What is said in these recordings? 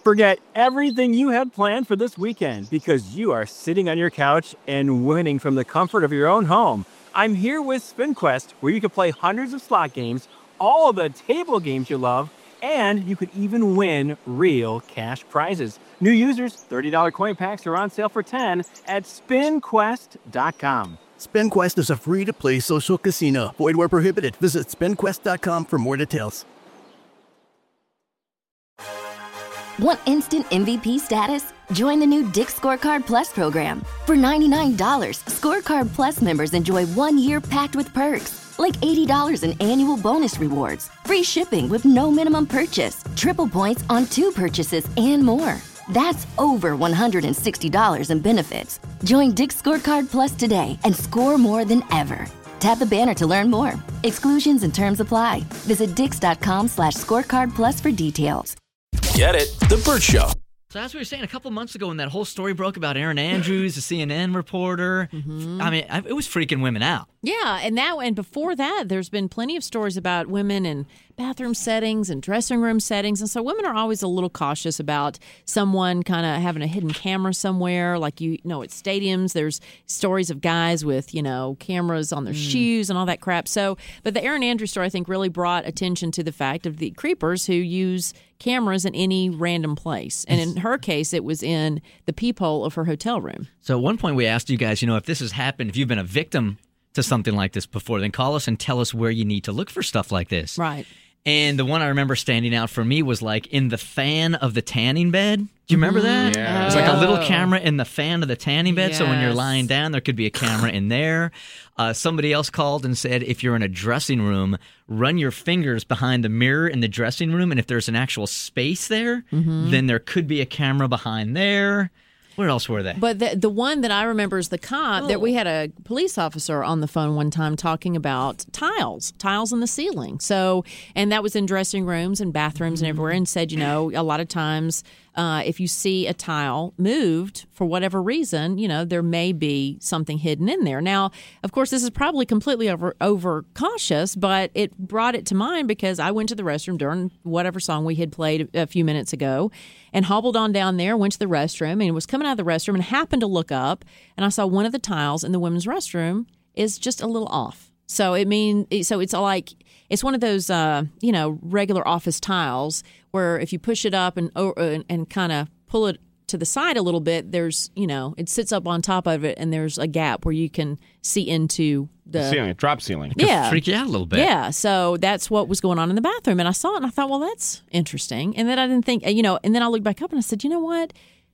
Forget everything you had planned for this weekend because you are sitting on your couch and winning from the comfort of your own home. I'm here with SpinQuest, where you can play hundreds of slot games, all the table games you love, and you could even win real cash prizes. New users, $30 coin packs are on sale for $10 at SpinQuest.com. SpinQuest is a free-to-play social casino. Void where prohibited. Visit SpinQuest.com for more details. Want instant MVP status? Join the new Dick's Scorecard Plus program. For $99, Scorecard Plus members enjoy 1 year packed with perks, like $80 in annual bonus rewards, free shipping with no minimum purchase, triple points on 2 purchases, and more. That's over $160 in benefits. Join Dick's Scorecard Plus today and score more than ever. Tap the banner to learn more. Exclusions and terms apply. Visit dix.com/scorecard plus for details. Get it? The Burt Show. So as we were saying a couple months ago when that whole story broke about Erin Andrews, the CNN reporter, I mean, it was freaking women out. Yeah, and before that, there's been plenty of stories about women in bathroom settings and dressing room settings. And so women are always a little cautious about someone kind of having a hidden camera somewhere. Like, at stadiums, there's stories of guys with, cameras on their shoes and all that crap. So, but the Erin Andrews story, I think, really brought attention to the fact of the creepers who use cameras in any random place. And in her case, it was in the peephole of her hotel room. So at one point we asked you guys, if this has happened, if you've been a victim to something like this before, then call us and tell us where you need to look for stuff like this. Right. And the one I remember standing out for me was like in the fan of the tanning bed. Do you remember that? Yeah. It was like a little camera in the fan of the tanning bed. So when you're Yes. lying down, there could be a camera in there. Somebody else called and said if you're in a dressing room, run your fingers behind the mirror in the dressing room. And if there's an actual space there, then there could be a camera behind there. Where else were they? But the one that I remember is the cop that we had a police officer on the phone one time talking about tiles in the ceiling. So, and that was in dressing rooms and bathrooms and everywhere, and said, a lot of times if you see a tile moved for whatever reason, there may be something hidden in there. Now, of course, this is probably completely over cautious, but it brought it to mind because I went to the restroom during whatever song we had played a few minutes ago and hobbled on down there, went to the restroom, and was coming out of the restroom and happened to look up, and I saw one of the tiles in the women's restroom is just a little off. So it's like it's one of those regular office tiles where if you push it up and kind of pull it to the side a little bit, there's it sits up on top of it and there's a gap where you can see into the ceiling, drop ceiling. It could freak you out a little bit. Yeah, so that's what was going on in the bathroom, and I saw it and I thought, well, that's interesting. And then I didn't think, and then I looked back up and I said, you know what?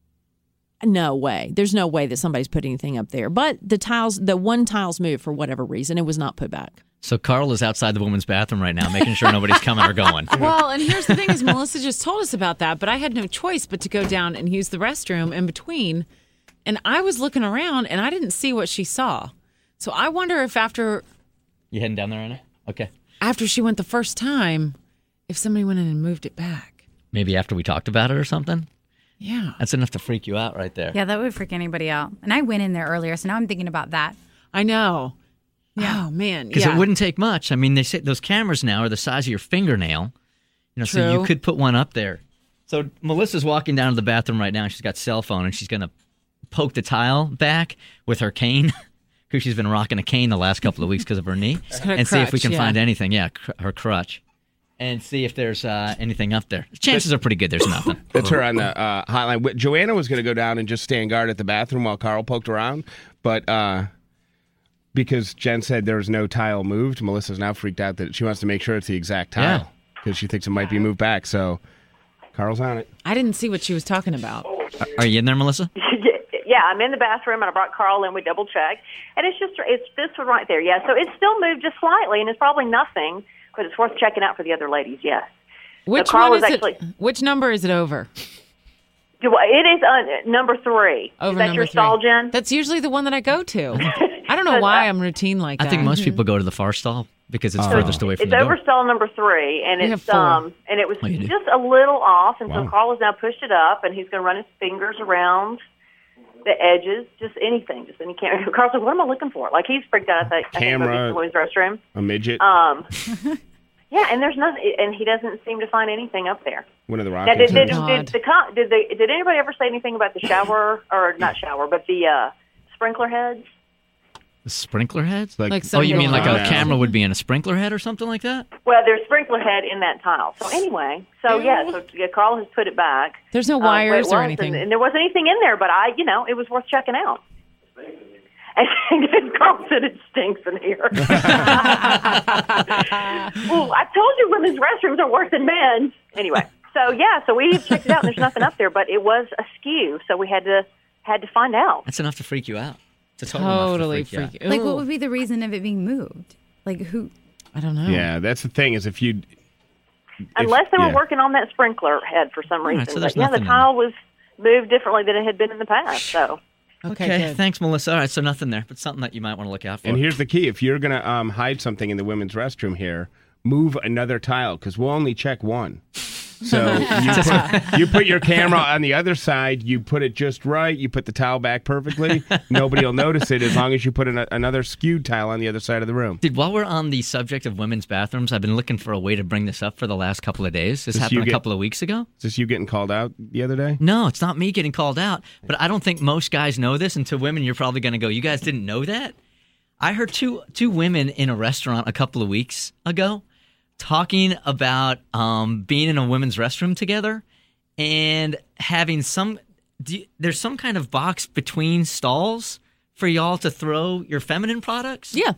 No way. There's no way that somebody's put anything up there. But the one tile's moved for whatever reason. It was not put back. So Carl is outside the woman's bathroom right now, making sure nobody's coming or going. Well, and here's the thing is Melissa just told us about that, but I had no choice but to go down and use the restroom in between. And I was looking around, and I didn't see what she saw. So I wonder if after... You heading down there right now? Okay. After she went the first time, if somebody went in and moved it back. Maybe after we talked about it or something? Yeah. That's enough to freak you out right there. Yeah, that would freak anybody out. And I went in there earlier, so now I'm thinking about that. I know. Yeah. Oh, man. Because it wouldn't take much. I mean, they say those cameras now are the size of your fingernail. So you could put one up there. So Melissa's walking down to the bathroom right now, and she's got cell phone, and she's going to poke the tile back with her cane, because she's been rocking a cane the last couple of weeks because of her knee, and see if we can find anything. Yeah, her crutch. And see if there's anything up there. Chances are pretty good there's nothing. That's her on the hotline. Joanna was going to go down and just stand guard at the bathroom while Carl poked around, but because Jen said there was no tile moved, Melissa's now freaked out that she wants to make sure it's the exact tile because she thinks it might be moved back. So Carl's on it. I didn't see what she was talking about. Are you in there, Melissa? Yeah, I'm in the bathroom, and I brought Carl in. We double-checked, and it's this one right there. Yeah, so it's still moved just slightly, and it's probably nothing, but it's worth checking out for the other ladies, yes. Which so Carl one is actually, it? Which number is it over? It is number 3. Over is that number your stall, 3. Jen? That's usually the one that I go to. I don't know why I'm routine like that. I think most people go to the far stall because it's furthest away from it's the door. over stall number 3, and We it's have 4. and it was Oh, you do? just a little off, and Wow. so Carl has now pushed it up, and he's going to run his fingers around the edges, just anything, just any camera. Carl's like, what am I looking for? Like, he's freaked out at that Camera. the women's restroom. A midget. Yeah, and there's nothing, and he doesn't seem to find anything up there. One of the Now, rockets. did anybody ever say anything about the shower, or not shower, but the sprinkler heads? The sprinkler heads? Like oh, you mean like a now. camera would be in a sprinkler head or something like that? Well, there's sprinkler head in that tile. So anyway, so Carl has put it back. There's no where it wires or was, anything. and there wasn't anything in there, but it was worth checking out. And Carl said it stinks in here. Well, I told you women's restrooms are worse than men's. Anyway, so we checked it out, and there's nothing up there, but it was askew, so we had to find out. That's enough to freak you out. It's Totally freak freak you you. Like, what would be the reason of it being moved? Like, who? I don't know. Yeah, that's the thing is Unless they were working on that sprinkler head for some reason. so there's but the nothing in tile was moved differently than it had been in the past, so. Okay, thanks, Melissa. All right, so nothing there, but something that you might want to look out for. And here's the key. If you're going to hide something in the women's restroom here, move another tile because we'll only check one. So you put your camera on the other side, you put it just right, you put the towel back perfectly. Nobody will notice it as long as you put another skewed tile on the other side of the room. Dude, while we're on the subject of women's bathrooms, I've been looking for a way to bring this up for the last couple of days. This happened a couple of weeks ago. Is this you getting called out the other day? No, it's not me getting called out, but I don't think most guys know this, and to women, you're probably going to go, you guys didn't know that? I heard two women in a restaurant a couple of weeks ago talking about being in a women's restroom together and having there's some kind of box between stalls for y'all to throw your feminine products? Yeah.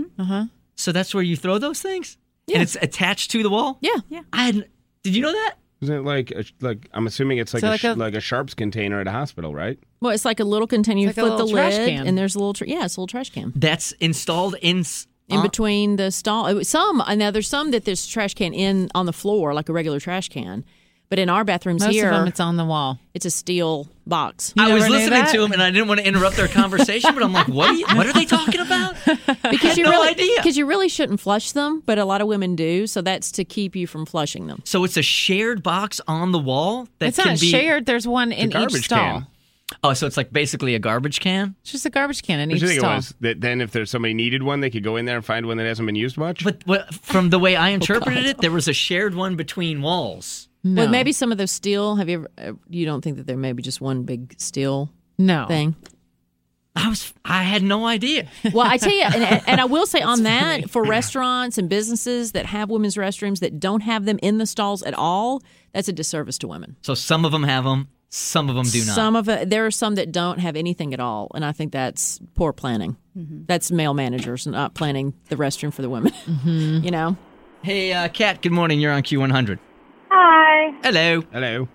So that's where you throw those things? Yeah. And it's attached to the wall? Yeah. Did you know that? Isn't it like I'm assuming it's like like a Sharps container at a hospital, right? Well, it's like a little container. You It's like a flip the little trash lid, can. and there's a little it's a little trash can That's installed in between the stall. There's some that there's trash can on the floor, like a regular trash can. But in our bathrooms Most here, of them, it's on the wall. it's a steel box. I was never knew listening that? to them, and I didn't want to interrupt their conversation, but I'm like, what are they talking about? Because no idea. Because you really shouldn't flush them, but a lot of women do. So that's to keep you from flushing them. So it's a shared box on the wall that It's can not be shared. There's one in each garbage stall. can. Oh, so it's like basically a garbage can? It's just a garbage can in What each do you think stall. it was? That then if there's somebody needed one, they could go in there and find one that hasn't been used much? But from the way I interpreted it, there was a shared one between walls. No. Well, maybe some of those steel. Have you ever? You don't think that there may be just one big steel No. thing? I had no idea. Well, I tell you, and I will say on that, for restaurants and businesses that have women's restrooms that don't have them in the stalls at all, that's a disservice to women. So some of them have them, some of them do not. There are some that don't have anything at all, and I think that's poor planning. That's male managers not planning the restroom for the women. You know. Hey, Kat, good morning. You're on Q100. Hi. Hello. Hello.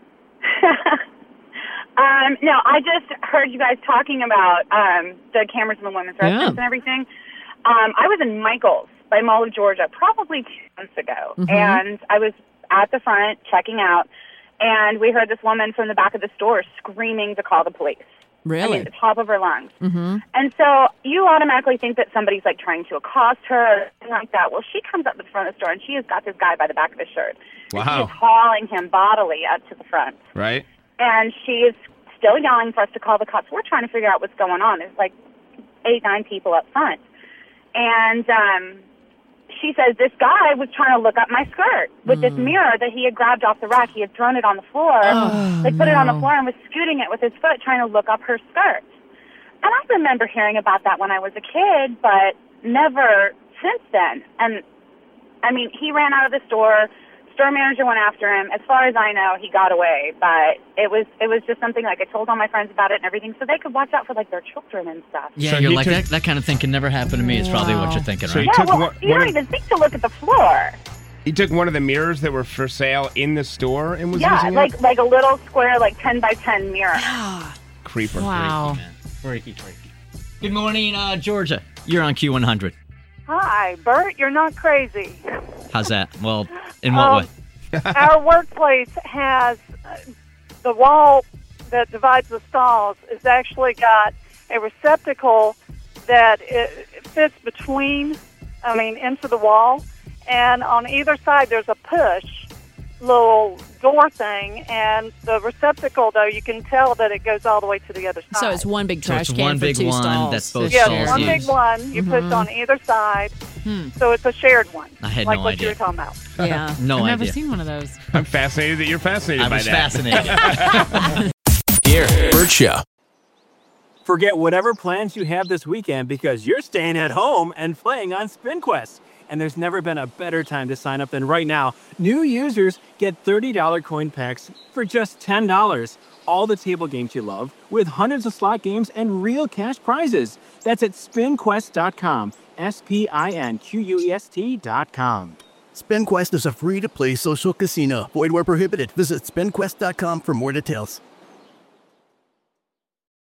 No, I just heard you guys talking about the cameras in the women's restrooms and everything. I was in Michael's by Mall of Georgia probably 2 months ago, and I was at the front checking out, and we heard this woman from the back of the store screaming to call the police. Really? I mean, at the top of her lungs. And so you automatically think that somebody's like trying to accost her or something like that. Well, she comes up to the front of the store, and she has got this guy by the back of his shirt. Wow. And she is hauling him bodily up to the front. Right? And she is still yelling for us to call the cops. We're trying to figure out what's going on. There's like 8, 9 people up front. And she says this guy was trying to look up my skirt with this mirror that he had grabbed off the rack. He had thrown it on the floor. Put it on the floor and was scooting it with his foot, trying to look up her skirt. And I remember hearing about that when I was a kid, but never since then. And, I mean, he ran out of the store. Store manager went after him. As far as I know, he got away. But it was just something like I told all my friends about it and everything, so they could watch out for like their children and stuff. Yeah, So you're he like, took- that kind of thing can never happen to me is probably what you're thinking, So right? he took You don't even think to look at the floor. He took one of the mirrors that were for sale in the store and was Yeah, using like a little square, like 10 by 10 mirror. Creeper. Wow. Freaky. Good morning, Georgia. You're on Q100. Hi, Bert, you're not crazy. How's that? Well, in what way? Our workplace has the wall that divides the stalls has actually got a receptacle that it fits into the wall. And on either side, there's a push little door thing. And the receptacle, though, you can tell that it goes all the way to the other side. So it's one big trash it's can one for big 2 one stalls. that's both Yeah, stalls one use. big one you push on either side. So it's a shared one. I had like no what idea. you were talking about. Yeah. No I've never idea. seen one of those. I'm fascinated that you're fascinated I by was that. fascinated. Here, Bert Show. Forget whatever plans you have this weekend because you're staying at home and playing on SpinQuest. And there's never been a better time to sign up than right now. New users get $30 coin packs for just $10. All the table games you love with hundreds of slot games and real cash prizes. That's at spinquest.com. SPINQUEST.com. SpinQuest is a free-to-play social casino. Void where prohibited. Visit spinquest.com for more details.